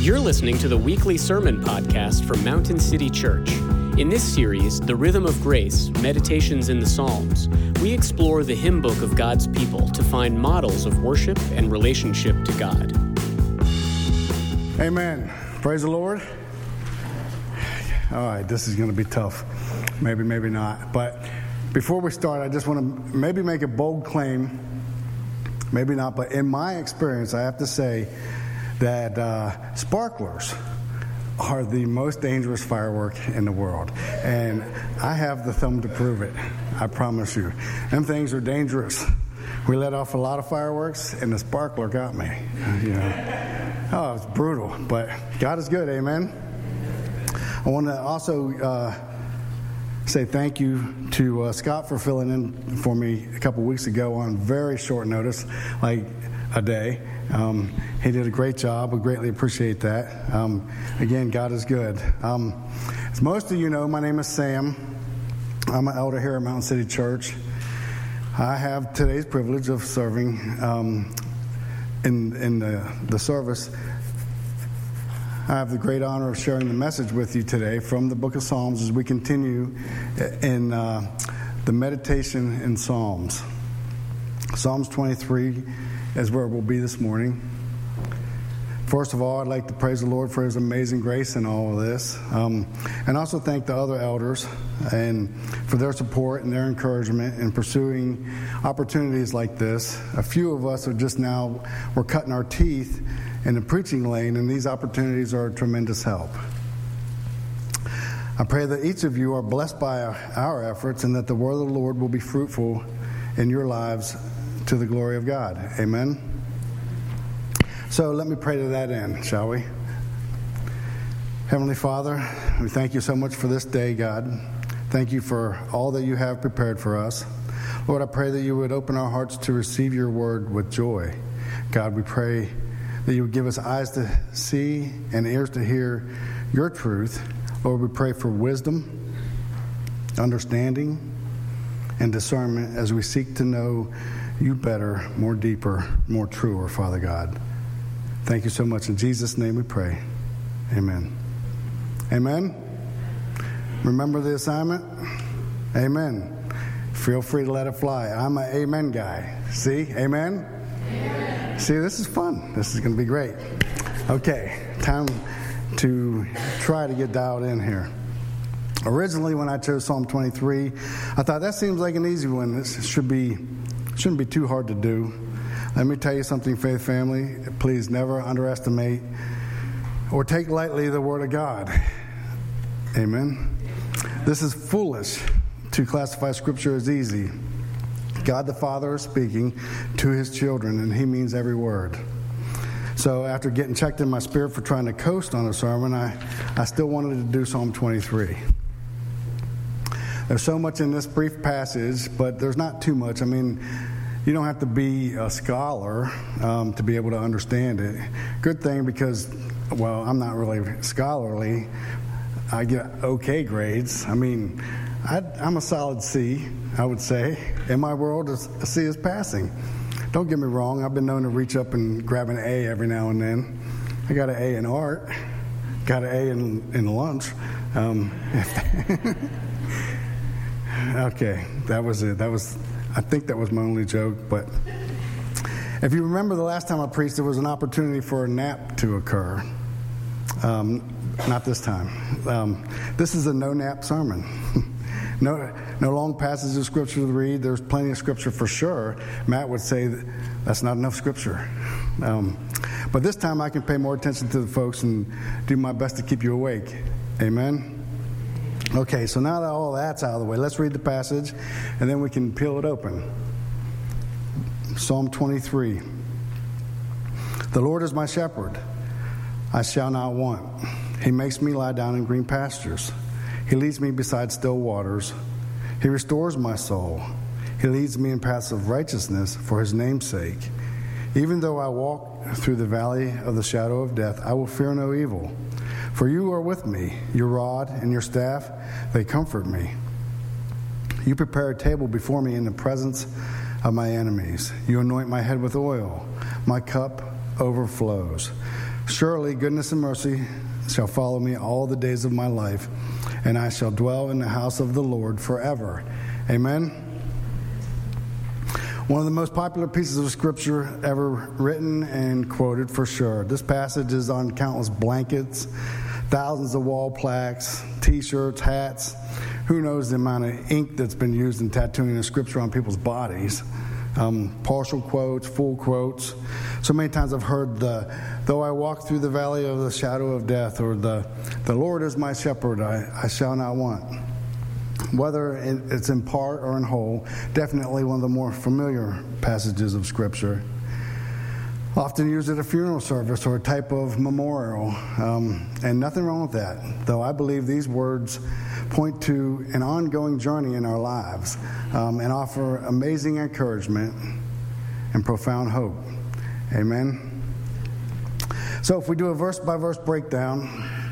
You're listening to the weekly sermon podcast from Mountain City Church. In this series, The Rhythm of Grace, Meditations in the Psalms, we explore the hymn book of God's people to find models of worship and relationship to God. Amen. Praise the Lord. All right, this is going to be tough. Maybe not. But before we start, I just want to maybe make a bold claim. Maybe not, but in my experience, I have to say that sparklers are the most dangerous firework in the world. And I have the thumb to prove it. I promise you. Them things are dangerous. We let off a lot of fireworks, and the sparkler got me. Oh, it's brutal. But God is good, amen? I want to also say thank you to Scott for filling in for me a couple weeks ago on very short notice, like a day. He did a great job. We greatly appreciate that. Again, God is good. As most of you know, my name is Sam. I'm an elder here at Mountain City Church. I have today's privilege of serving in the service. I have the great honor of sharing the message with you today from the book of Psalms as we continue in the meditation in Psalms. Psalms 23 is where we'll be this morning. First of all, I'd like to praise the Lord for His amazing grace in all of this. And also thank the other elders and for their support and their encouragement in pursuing opportunities like this. A few of us are just now, we're cutting our teeth in the preaching lane, and these opportunities are a tremendous help. I pray that each of you are blessed by our efforts and that the word of the Lord will be fruitful in your lives to the glory of God. Amen? So let me pray to that end, shall we? Heavenly Father, we thank you so much for this day, God. Thank you for all that you have prepared for us. Lord, I pray that you would open our hearts to receive your word with joy. God, we pray that you would give us eyes to see and ears to hear your truth. Lord, we pray for wisdom, understanding, and discernment as we seek to know you better, more deeper, more truer, Father God. Thank you so much. In Jesus' name we pray. Amen. Amen. Remember the assignment? Amen. Feel free to let it fly. I'm an amen guy. See? Amen? Amen. See, this is fun. This is going to be great. Okay, time to try to get dialed in here. Originally, when I chose Psalm 23, I thought that seems like an easy one. This shouldn't be too hard to do. Let me tell you something, Faith Family. Please never underestimate or take lightly the Word of God. Amen. This is foolish to classify Scripture as easy. God the Father is speaking to His children, and He means every word. So after getting checked in my spirit for trying to coast on a sermon, I still wanted to do Psalm 23. There's so much in this brief passage, but there's not too much. I mean, you don't have to be a scholar to be able to understand it. Good thing because, well, I'm not really scholarly. I get okay grades. I mean, I'm a solid C, I would say. In my world, a C is passing. Don't get me wrong. I've been known to reach up and grab an A every now and then. I got an A in art. Got an A in lunch. Okay, that was it. I think that was my only joke. But if you remember the last time I preached, there was an opportunity for a nap to occur. Not this time. This is a no-nap sermon. No long passages of Scripture to read. There's plenty of Scripture for sure. Matt would say that's not enough Scripture. But this time I can pay more attention to the folks and do my best to keep you awake. Amen? Okay, so now that all that's out of the way, let's read the passage, and then we can peel it open. Psalm 23. The Lord is my shepherd. I shall not want. He makes me lie down in green pastures. He leads me beside still waters. He restores my soul. He leads me in paths of righteousness for His name's sake. Even though I walk through the valley of the shadow of death, I will fear no evil. For you are with me. Your rod and your staff, they comfort me. You prepare a table before me in the presence of my enemies. You anoint my head with oil. My cup overflows. Surely goodness and mercy shall follow me all the days of my life, and I shall dwell in the house of the Lord forever. Amen. One of the most popular pieces of scripture ever written and quoted for sure. This passage is on countless blankets, thousands of wall plaques, t-shirts, hats. Who knows the amount of ink that's been used in tattooing the scripture on people's bodies. Partial quotes, full quotes. So many times I've heard though I walk through the valley of the shadow of death, or the Lord is my shepherd, I shall not want. Whether it's in part or in whole, definitely one of the more familiar passages of Scripture. Often used at a funeral service or a type of memorial, and nothing wrong with that, though I believe these words point to an ongoing journey in our lives and offer amazing encouragement and profound hope. Amen. So if we do a verse-by-verse breakdown,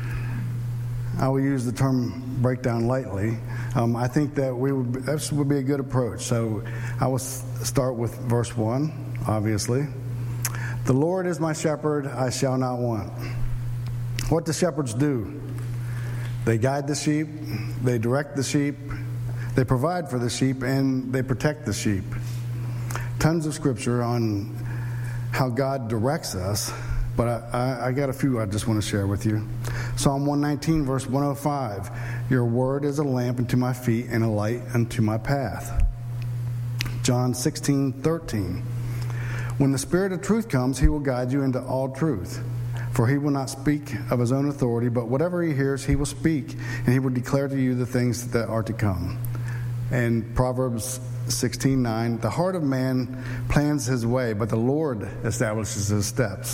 I will use the term breakdown lightly. I think that this would be a good approach. So I will start with verse 1, obviously. The Lord is my shepherd, I shall not want. What do shepherds do? They guide the sheep, they direct the sheep, they provide for the sheep, and they protect the sheep. Tons of scripture on how God directs us, but I got a few I just want to share with you. Psalm 119, verse 105. Your word is a lamp unto my feet and a light unto my path. John 16:13. When the Spirit of truth comes, he will guide you into all truth. For he will not speak of his own authority, but whatever he hears, he will speak, and he will declare to you the things that are to come. And Proverbs 16:9, the heart of man plans his way, but the Lord establishes his steps.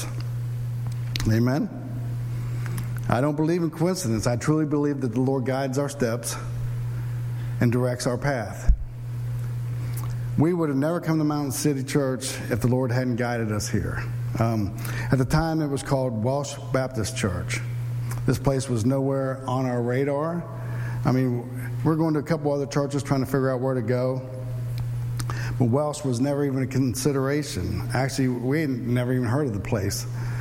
Amen? I don't believe in coincidence. I truly believe that the Lord guides our steps and directs our path. We would have never come to Mountain City Church if the Lord hadn't guided us here. At the time, it was called Welsh Baptist Church. This place was nowhere on our radar. I mean, we're going to a couple other churches trying to figure out where to go. But Welsh was never even a consideration. Actually, we had never even heard of the place.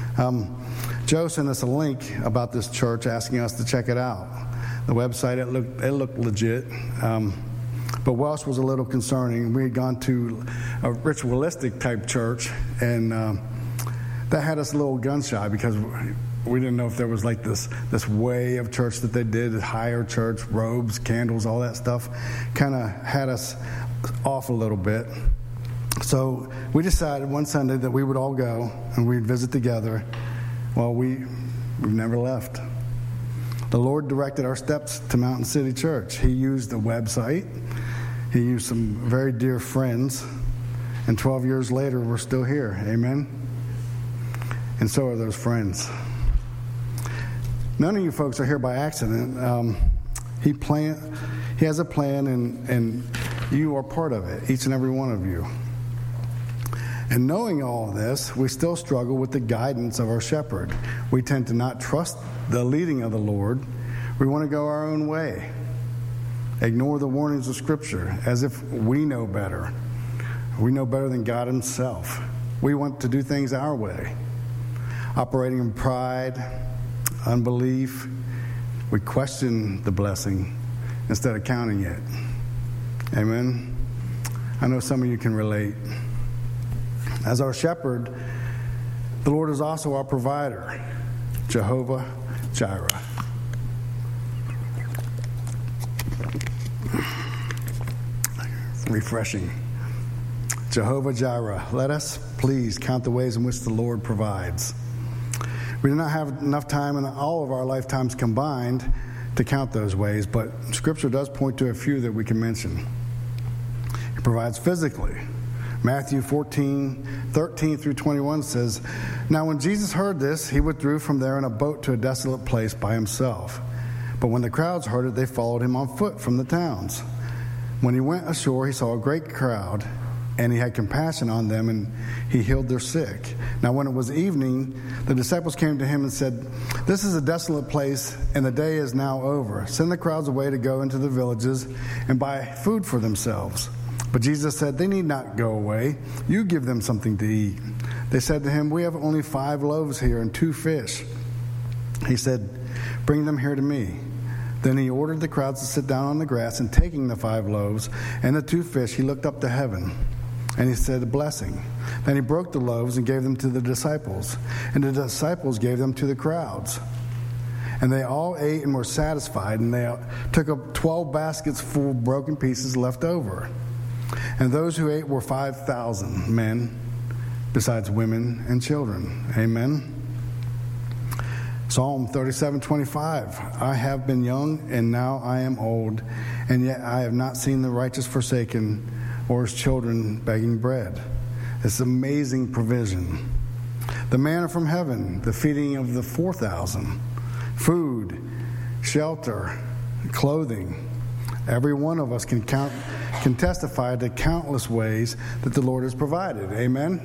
Joe sent us a link about this church asking us to check it out. The website, it looked legit. But Welsh was a little concerning. We had gone to a ritualistic type church, and that had us a little gun shy because we didn't know if there was like this way of church that they did, higher church, robes, candles, all that stuff. Kind of had us off a little bit. So we decided one Sunday that we would all go and we'd visit together. Well, we've never left. The Lord directed our steps to Mountain City Church. He used the website. He used some very dear friends. And 12 years later, we're still here. Amen? And so are those friends. None of you folks are here by accident. He has a plan, and you are part of it, each and every one of you. And knowing all of this, we still struggle with the guidance of our shepherd. We tend to not trust the leading of the Lord. We want to go our own way. Ignore the warnings of Scripture as if we know better. We know better than God himself. We want to do things our way. Operating in pride, unbelief, we question the blessing instead of counting it. Amen? I know some of you can relate. As our shepherd, the Lord is also our provider, Jehovah Jireh. Refreshing. Jehovah Jireh. Let us please count the ways in which the Lord provides. We do not have enough time in all of our lifetimes combined to count those ways, but Scripture does point to a few that we can mention. He provides physically. Matthew 14:13 through 21 says, Now when Jesus heard this, he withdrew from there in a boat to a desolate place by himself. But when the crowds heard it, they followed him on foot from the towns. When he went ashore, he saw a great crowd, and he had compassion on them, and he healed their sick. Now when it was evening, the disciples came to him and said, This is a desolate place, and the day is now over. Send the crowds away to go into the villages and buy food for themselves. But Jesus said, They need not go away. You give them something to eat. They said to him, "We have only 5 loaves here and 2 fish." He said, "Bring them here to me." Then he ordered the crowds to sit down on the grass, and taking the 5 loaves and the 2 fish, he looked up to heaven, and he said a blessing. Then he broke the loaves and gave them to the disciples, and the disciples gave them to the crowds. And they all ate and were satisfied, and they took up 12 baskets full of broken pieces left over. And those who ate were 5,000 men, besides women and children. Amen. Psalm 37:25. I have been young, and now I am old, and yet I have not seen the righteous forsaken, or his children begging bread. It's amazing provision. The manna from heaven, the feeding of the 4,000, food, shelter, clothing. Every one of us can testify to countless ways that the Lord has provided. Amen?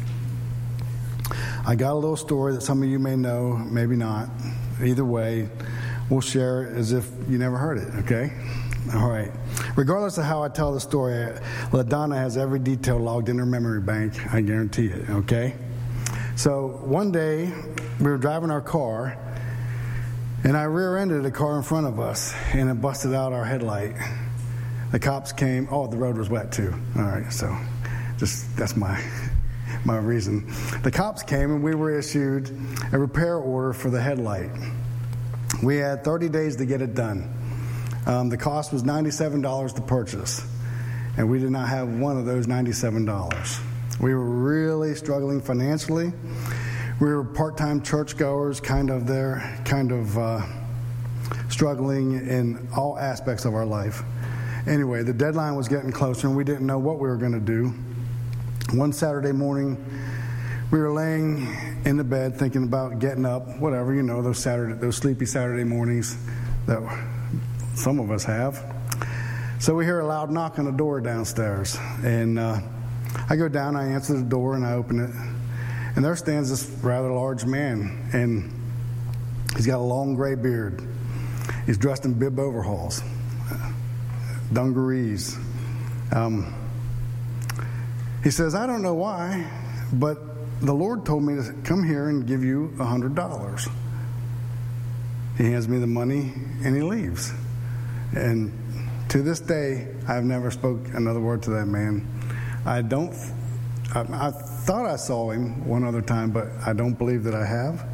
I got a little story that some of you may know, maybe not. Either way, we'll share it as if you never heard it, okay? All right. Regardless of how I tell the story, LaDonna has every detail logged in her memory bank. I guarantee it, okay? So one day, we were driving our car, and I rear-ended a car in front of us, and it busted out our headlight. The cops came. Oh, the road was wet, too. All right, so that's my reason. The cops came, and we were issued a repair order for the headlight. We had 30 days to get it done. The cost was $97 to purchase, and we did not have one of those $97. We were really struggling financially. We were part-time churchgoers, struggling in all aspects of our life. Anyway, the deadline was getting closer, and we didn't know what we were going to do. One Saturday morning, we were laying in the bed thinking about getting up, whatever, those sleepy Saturday mornings that some of us have. So we hear a loud knock on the door downstairs, and I go down, I answer the door, and I open it, and there stands this rather large man, and he's got a long gray beard. He's dressed in bib overalls, dungarees. He says, "I don't know why, but the Lord told me to come here and give you $100. He hands me the money, and he leaves. And to this day, I've never spoke another word to that man. I thought I saw him one other time, but I don't believe that I have.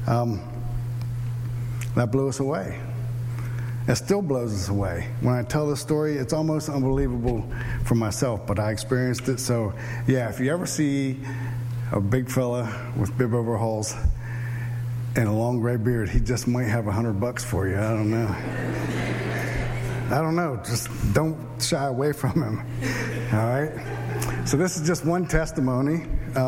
That blew us away. It still blows us away. When I tell this story, it's almost unbelievable for myself, but I experienced it. So, yeah, if you ever see a big fella with bib overalls and a long gray beard, he just might have $100 for you. I don't know. Just don't shy away from him. All right? So this is just one testimony.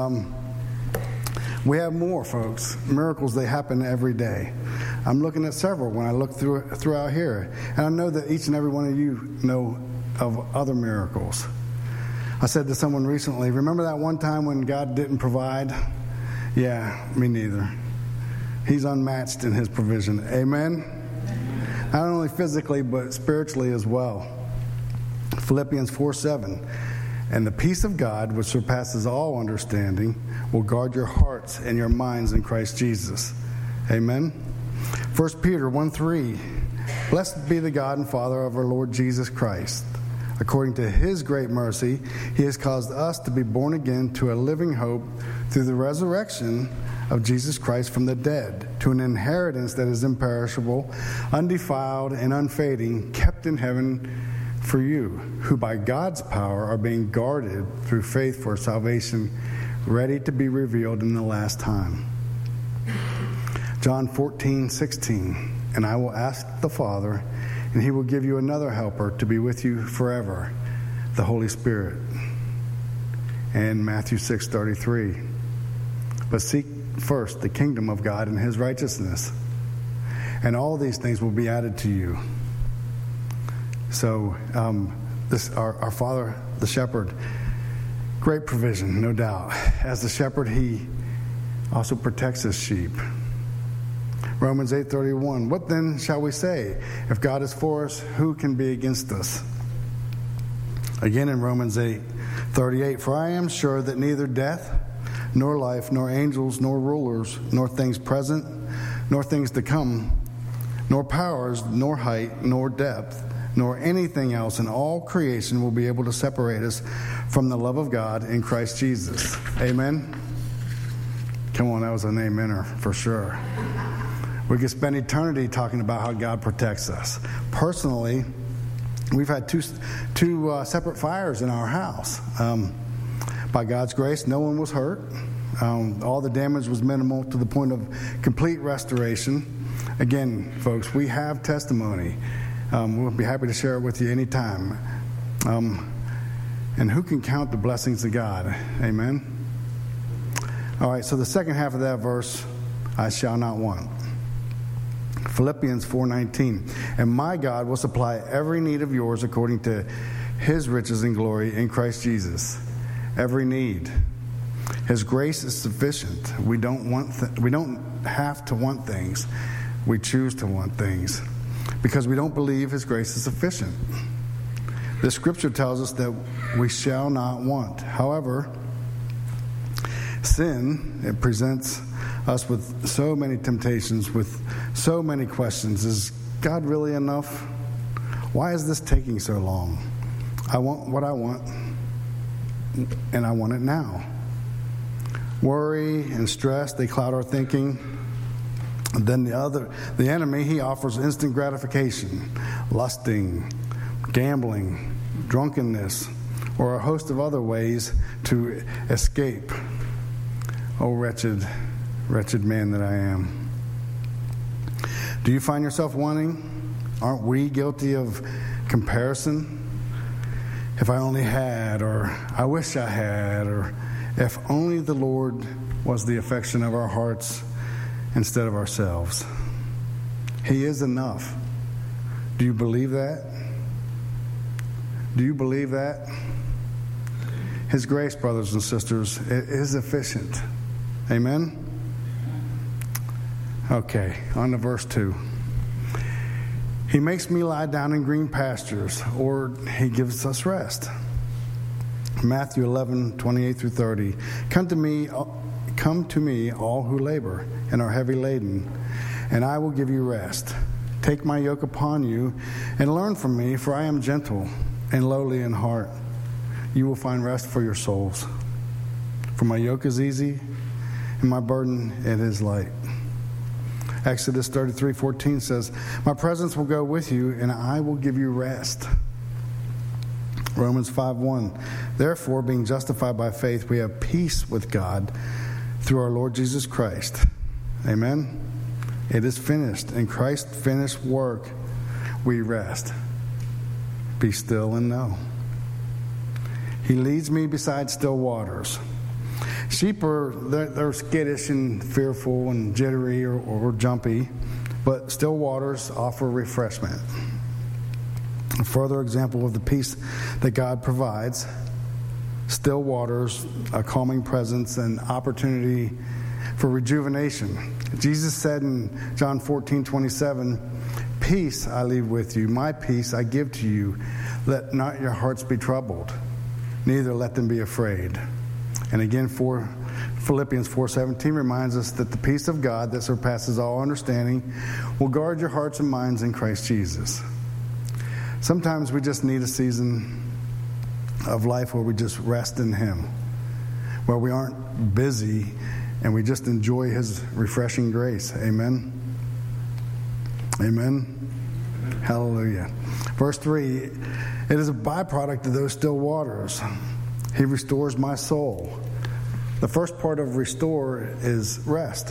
We have more, folks. Miracles, they happen every day. I'm looking at several when I look throughout here. And I know that each and every one of you know of other miracles. I said to someone recently, remember that one time when God didn't provide? Yeah, me neither. He's unmatched in his provision. Amen? Not only physically, but spiritually as well. Philippians 4:7. And the peace of God, which surpasses all understanding, will guard your hearts and your minds in Christ Jesus. Amen? 1 Peter 1:3. Blessed be the God and Father of our Lord Jesus Christ. According to his great mercy, he has caused us to be born again to a living hope through the resurrection of Jesus Christ from the dead, to an inheritance that is imperishable, undefiled, and unfading, kept in heaven for you, who by God's power are being guarded through faith for salvation, ready to be revealed in the last time. John 14:16. And I will ask the Father, and he will give you another helper to be with you forever, the Holy Spirit. And Matthew 6:33. But seek first the kingdom of God and his righteousness, and all these things will be added to you. So our Father, the shepherd, great provision, no doubt. As the shepherd, he also protects his sheep. Romans 8:31. What then shall we say? If God is for us, who can be against us? Again in Romans 8:38. For I am sure that neither death, nor life, nor angels, nor rulers, nor things present, nor things to come, nor powers, nor height, nor depth, nor anything else in all creation will be able to separate us from the love of God in Christ Jesus. Amen? Come on, that was an amener for sure. We could spend eternity talking about how God protects us. Personally, we've had two separate fires in our house. By God's grace, no one was hurt. All the damage was minimal to the point of complete restoration. Again, folks, we have testimony. We'll be happy to share it with you anytime. And who can count the blessings of God? Amen? All right, so the second half of that verse, I shall not want. Philippians 4:19. And my God will supply every need of yours according to his riches and glory in Christ Jesus. Every need. His grace is sufficient. We don't have to want things. We choose to want things because we don't believe his grace is sufficient. The scripture tells us that we shall not want. However, sin, it presents us with so many temptations, with so many questions. Is God really enough? Why is this taking so long? I want what I want, and I want it now. Worry and stress, they cloud our thinking. And then the enemy, he offers instant gratification, lusting, gambling, drunkenness, or a host of other ways to escape. Oh, wretched man that I am. Do you find yourself wanting? Aren't we guilty of comparison? If I only had, or I wish I had, or if only the Lord was the affection of our hearts instead of ourselves. He is enough. Do you believe that? Do you believe that? His grace, brothers and sisters, is efficient. Amen? Okay, on to verse 2. He makes me lie down in green pastures, or he gives us rest. Matthew 11:28-30. Come to me, all who labor and are heavy laden, and I will give you rest. Take my yoke upon you and learn from me, for I am gentle and lowly in heart. You will find rest for your souls. For my yoke is easy, and my burden it is light. Exodus 33:14 says, my presence will go with you, and I will give you rest. Romans 5:1. Therefore, being justified by faith, we have peace with God through our Lord Jesus Christ. Amen? It is finished. In Christ's finished work, we rest. Be still and know. He leads me beside still waters. Sheep they're skittish and fearful and jittery or jumpy, but still waters offer refreshment. A further example of the peace that God provides, still waters, a calming presence, and opportunity for rejuvenation. Jesus said in John 14:27, peace I leave with you, my peace I give to you. Let not your hearts be troubled, neither let them be afraid. And again, Philippians 4:17 reminds us that the peace of God that surpasses all understanding will guard your hearts and minds in Christ Jesus. Sometimes we just need a season of life where we just rest in Him, where we aren't busy and we just enjoy His refreshing grace. Amen? Amen? Hallelujah. Verse 3, it is a byproduct of those still waters. He restores my soul. The first part of restore is rest.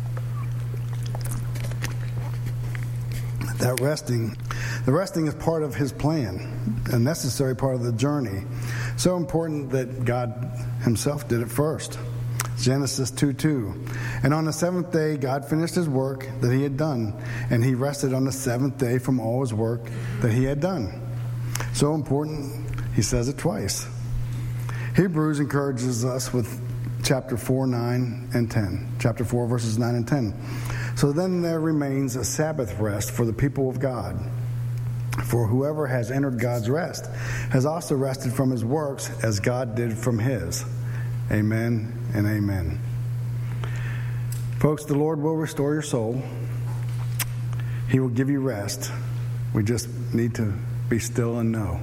The resting is part of His plan, a necessary part of the journey. So important that God Himself did it first. Genesis 2:2. And on the seventh day, God finished His work that He had done, and He rested on the seventh day from all His work that He had done. So important, He says it twice. Hebrews encourages us with chapter 4, 9, and 10. Chapter 4, verses 9 and 10. So then there remains a Sabbath rest for the people of God. For whoever has entered God's rest has also rested from his works as God did from His. Amen and amen. Folks, the Lord will restore your soul. He will give you rest. We just need to be still and know.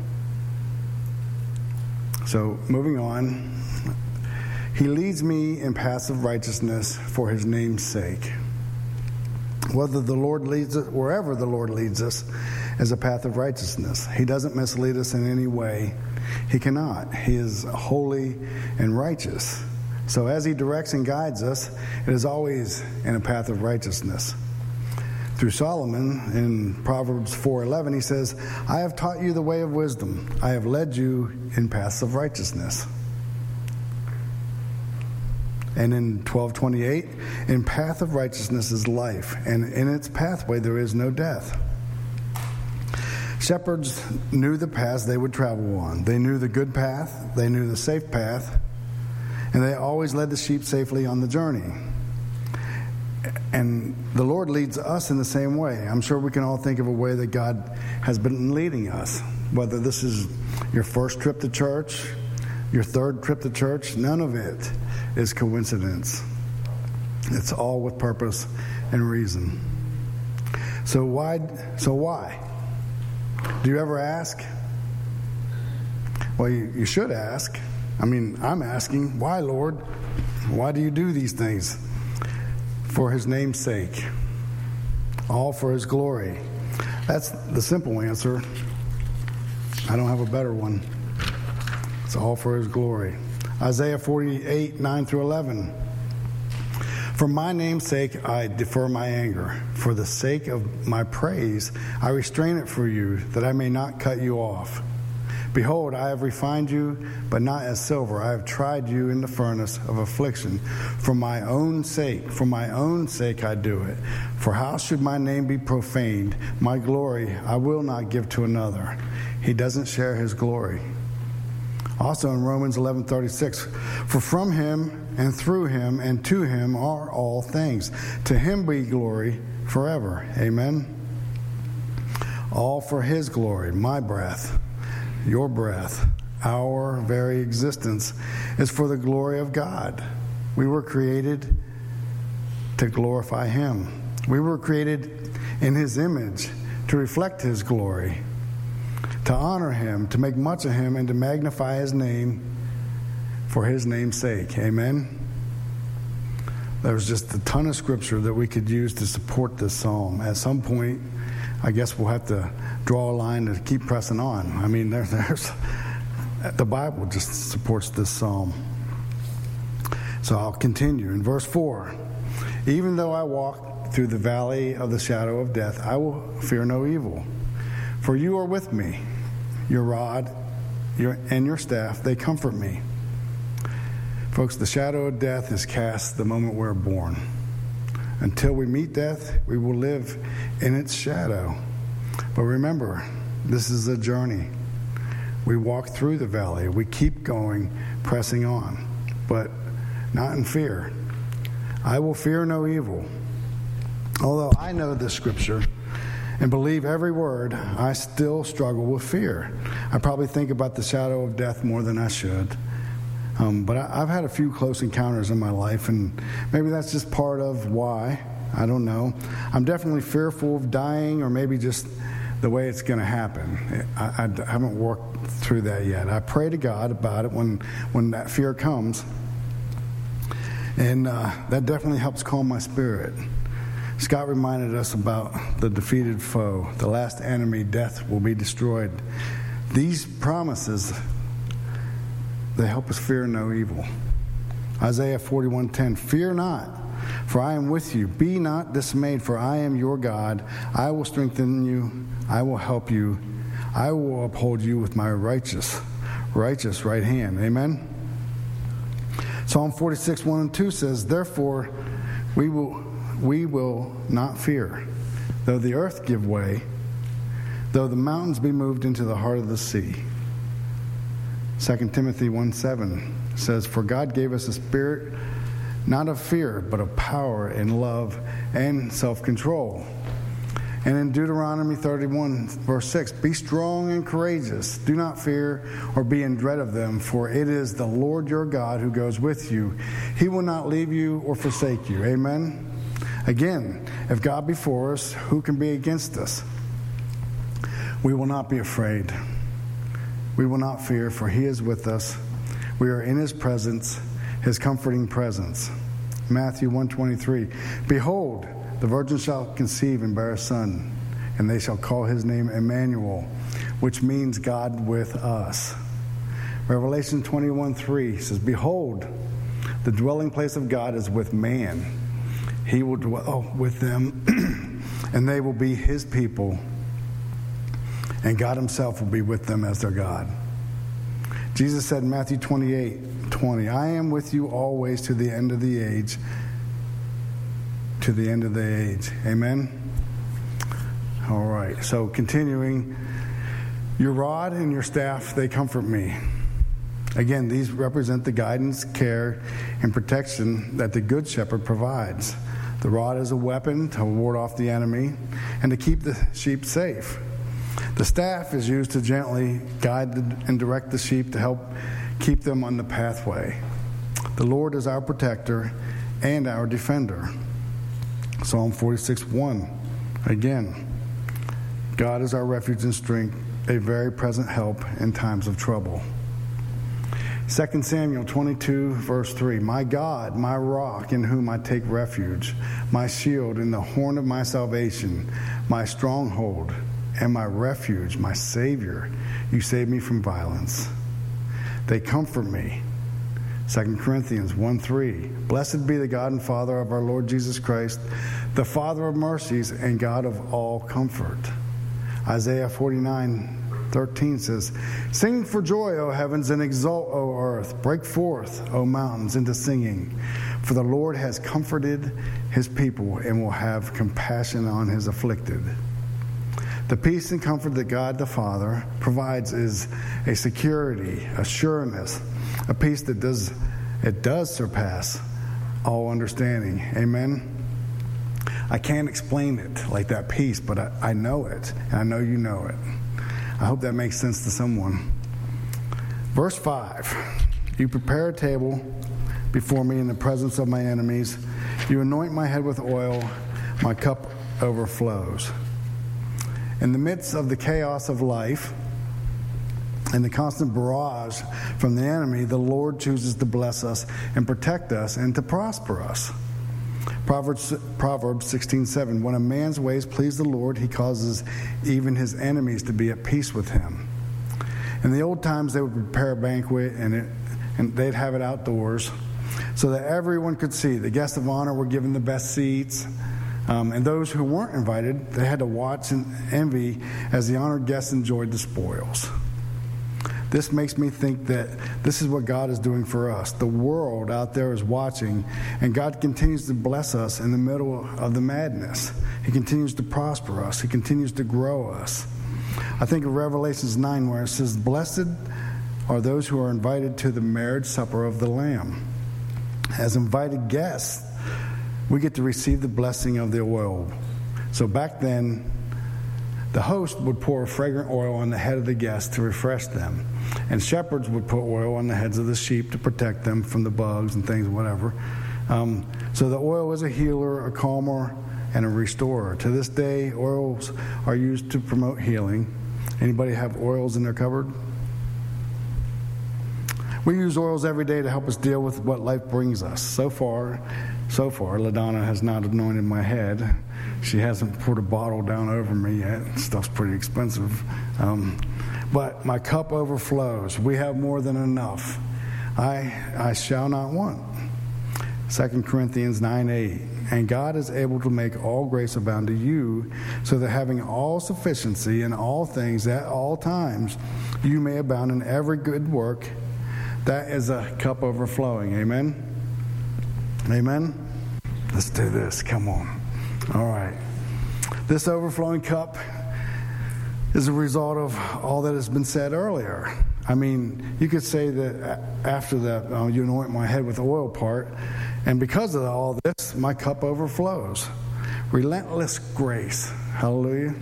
So, moving on. He leads me in paths of righteousness for his name's sake. Wherever the Lord leads us is a path of righteousness. He doesn't mislead us in any way. He cannot. He is holy and righteous. So as he directs and guides us, it is always in a path of righteousness. Through Solomon, in Proverbs 4:11, he says, I have taught you the way of wisdom. I have led you in paths of righteousness. And in 12:28, in path of righteousness is life, and in its pathway there is no death. Shepherds knew the paths they would travel on. They knew the good path, they knew the safe path, and they always led the sheep safely on the journey. And the Lord leads us in the same way. I'm sure we can all think of a way that God has been leading us. Whether this is your first trip to church, your third trip to church, none of it is coincidence. It's all with purpose and reason. So why? Do you ever ask? Well, you should ask. I mean, I'm asking, why, Lord? Why do you do these things? For his name's sake. All for his glory. That's the simple answer. I don't have a better one. It's all for his glory. Isaiah 48:9-11. For my name's sake, I defer my anger. For the sake of my praise, I restrain it for you, that I may not cut you off. Behold, I have refined you, but not as silver. I have tried you in the furnace of affliction. For my own sake I do it. For how should my name be profaned? My glory I will not give to another. He doesn't share his glory. Also in Romans 11:36, for from him and through him and to him are all things. To him be glory forever. Amen. All for his glory. My breath, your breath, our very existence is for the glory of God. We were created to glorify him. We were created in his image to reflect his glory, to honor him, to make much of him, and to magnify his name for his name's sake. Amen? There's just a ton of scripture that we could use to support this psalm. At some point, I guess we'll have to draw a line to keep pressing on. I mean, there's the Bible just supports this psalm. So I'll continue. In verse 4, even though I walk through the valley of the shadow of death, I will fear no evil. For you are with me. Your rod and your staff, they comfort me. Folks, the shadow of death is cast the moment we're born. Until we meet death, we will live in its shadow. But remember, this is a journey. We walk through the valley. We keep going, pressing on, but not in fear. I will fear no evil. Although I know this scripture and believe every word, I still struggle with fear. I probably think about the shadow of death more than I should. But I've had a few close encounters in my life, and maybe that's just part of why. I don't know. I'm definitely fearful of dying, or maybe just the way it's going to happen. I haven't worked through that yet. I pray to God about it when that fear comes, and that definitely helps calm my spirit. Scott reminded us about the defeated foe. The last enemy, death, will be destroyed. These promises, they help us fear no evil. Isaiah 41:10, fear not, for I am with you. Be not dismayed, for I am your God. I will strengthen you. I will help you. I will uphold you with my righteous right hand. Amen? Psalm 46:1-2 says, therefore we will not fear, though the earth give way, though the mountains be moved into the heart of the sea. 2 Timothy 1:7 says, for God gave us a spirit not of fear, but of power and love and self-control. And in Deuteronomy 31, verse 6, be strong and courageous. Do not fear or be in dread of them, for it is the Lord your God who goes with you. He will not leave you or forsake you. Amen? Again, if God be for us, who can be against us? We will not be afraid. We will not fear, for he is with us. We are in his presence, his comforting presence. Matthew 1:23, behold, the virgin shall conceive and bear a son, and they shall call his name Emmanuel, which means God with us. Revelation 21:3 says, behold, the dwelling place of God is with man. He will dwell with them, and they will be his people, and God himself will be with them as their God. Jesus said in Matthew 28:20, I am with you always to the end of the age. To the end of the age. Amen? All right. So continuing, your rod and your staff, they comfort me. Again, these represent the guidance, care, and protection that the Good Shepherd provides. The rod is a weapon to ward off the enemy and to keep the sheep safe. The staff is used to gently guide and direct the sheep to help keep them on the pathway. The Lord is our protector and our defender. Psalm 46:1. Again, God is our refuge and strength, a very present help in times of trouble. 2 Samuel 22, verse 3. My God, my rock in whom I take refuge, my shield and the horn of my salvation, my stronghold and my refuge, my Savior, you save me from violence. They comfort me. 2 Corinthians 1:3. Blessed be the God and Father of our Lord Jesus Christ, the Father of mercies and God of all comfort. Isaiah 49:13 says, sing for joy, O heavens, and exult, O earth. Break forth, O mountains, into singing. For the Lord has comforted his people and will have compassion on his afflicted. The peace and comfort that God the Father provides is a security, a sureness, a peace that does surpass all understanding. Amen? I can't explain it like that peace, but I know it, and I know you know it. I hope that makes sense to someone. Verse 5, you prepare a table before me in the presence of my enemies. You anoint my head with oil, my cup overflows. In the midst of the chaos of life and the constant barrage from the enemy, the Lord chooses to bless us and protect us and to prosper us. Proverbs 16:7, when a man's ways please the Lord, he causes even his enemies to be at peace with him. In the old times, they would prepare a banquet and they'd have it outdoors so that everyone could see. The guests of honor were given the best seats. And those who weren't invited, they had to watch and envy as the honored guests enjoyed the spoils. This makes me think that this is what God is doing for us. The world out there is watching, and God continues to bless us in the middle of the madness. He continues to prosper us. He continues to grow us. I think of Revelations 9 where it says, blessed are those who are invited to the marriage supper of the Lamb. As invited guests, we get to receive the blessing of the oil. So back then, the host would pour fragrant oil on the head of the guest to refresh them. And shepherds would put oil on the heads of the sheep to protect them from the bugs and things, whatever. So the oil is a healer, a calmer, and a restorer. To this day, oils are used to promote healing. Anybody have oils in their cupboard? We use oils every day to help us deal with what life brings us. So far, LaDonna has not anointed my head. She hasn't poured a bottle down over me yet. Stuff's pretty expensive. But my cup overflows. We have more than enough. I shall not want. 2 Corinthians 9:8. And God is able to make all grace abound to you, so that having all sufficiency in all things at all times, you may abound in every good work. That is a cup overflowing. Amen? Amen? Let's do this. Come on. All right. This overflowing cup is a result of all that has been said earlier. I mean, you could say that after that, you anoint my head with oil part, and because of all this, my cup overflows. Relentless grace. Hallelujah.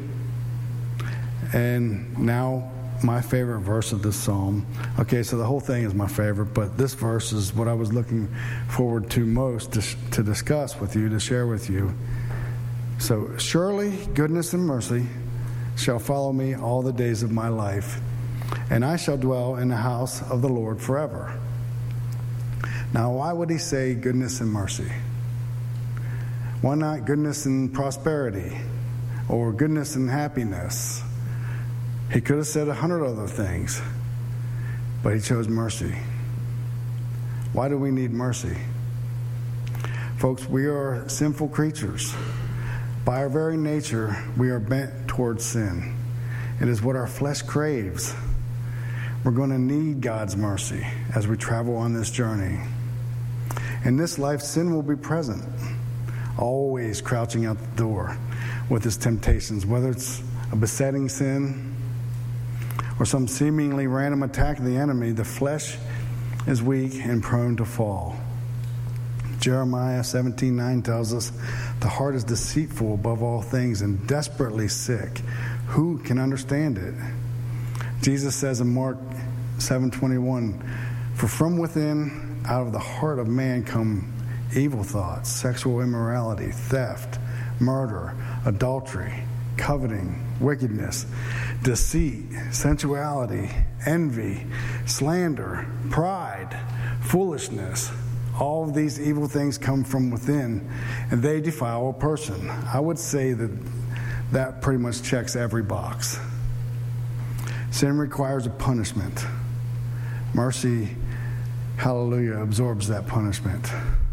And now my favorite verse of this psalm. Okay, so the whole thing is my favorite, but this verse is what I was looking forward to most to discuss with you, to share with you. So, surely goodness and mercy shall follow me all the days of my life, and I shall dwell in the house of the Lord forever. Now, why would he say goodness and mercy? Why not goodness and prosperity or goodness and happiness? He could have said 100 other things, but he chose mercy. Why do we need mercy? Folks, we are sinful creatures. By our very nature, we are bent towards sin. It is what our flesh craves. We're going to need God's mercy as we travel on this journey. In this life, sin will be present, always crouching out the door with its temptations, whether it's a besetting sin or some seemingly random attack of the enemy. The flesh is weak and prone to fall. Jeremiah 17:9 tells us, the heart is deceitful above all things and desperately sick. Who can understand it? Jesus says in Mark 7:21, for from within, out of the heart of man come evil thoughts, sexual immorality, theft, murder, adultery, coveting, wickedness, deceit, sensuality, envy, slander, pride, foolishness. All of these evil things come from within, and they defile a person. I would say that pretty much checks every box. Sin requires a punishment. Mercy, hallelujah, absorbs that punishment.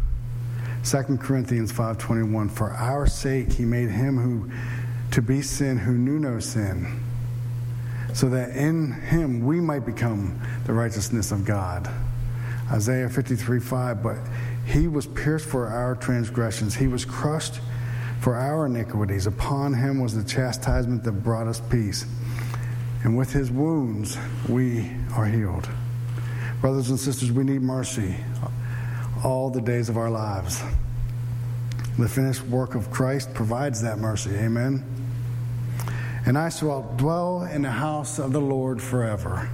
2 Corinthians 5:21, for our sake he made him who to be sin who knew no sin, so that in him we might become the righteousness of God. Isaiah 53:5, but he was pierced for our transgressions. He was crushed for our iniquities. Upon him was the chastisement that brought us peace. And with his wounds we are healed. Brothers and sisters, we need mercy all the days of our lives. The finished work of Christ provides that mercy. Amen. And I shall dwell in the house of the Lord forever.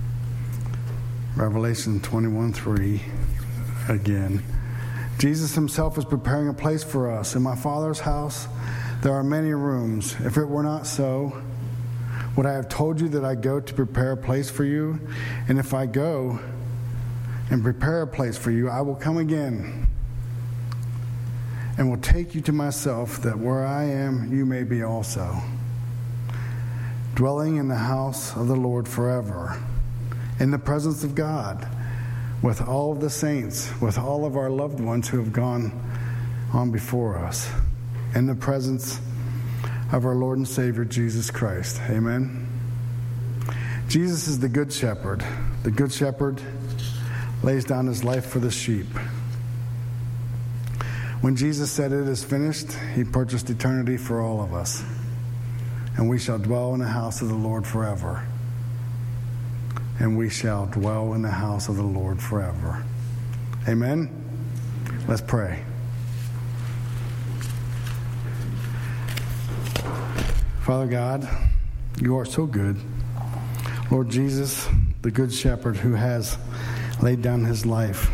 Revelation 21:3 again. Jesus himself is preparing a place for us. In my Father's house there are many rooms. If it were not so, would I have told you that I go to prepare a place for you? And if I go and prepare a place for you, I will come again and will take you to myself, that where I am, you may be also. Dwelling in the house of the Lord forever, in the presence of God, with all of the saints, with all of our loved ones who have gone on before us, in the presence of our Lord and Savior, Jesus Christ. Amen. Jesus is the Good Shepherd. The Good Shepherd lays down his life for the sheep. When Jesus said it is finished, he purchased eternity for all of us. And we shall dwell in the house of the Lord forever. And we shall dwell in the house of the Lord forever. Amen? Let's pray. Father God, you are so good. Lord Jesus, the Good Shepherd who has laid down his life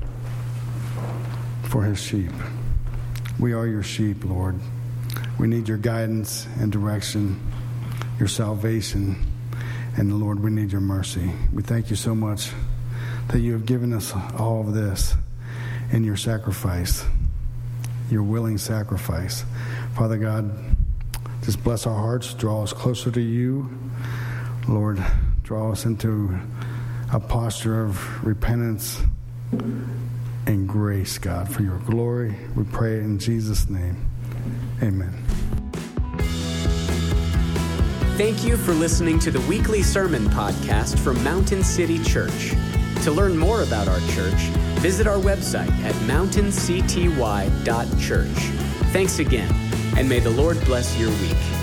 for his sheep. We are your sheep, Lord. We need your guidance and direction, your salvation, and Lord, we need your mercy. We thank you so much that you have given us all of this in your sacrifice, your willing sacrifice. Father God, just bless our hearts, draw us closer to you. Lord, draw us into a posture of repentance and grace, God, for your glory. We pray in Jesus' name. Amen. Thank you for listening to the weekly sermon podcast from Mountain City Church. To learn more about our church, visit our website at mountaincty.church. Thanks again, and may the Lord bless your week.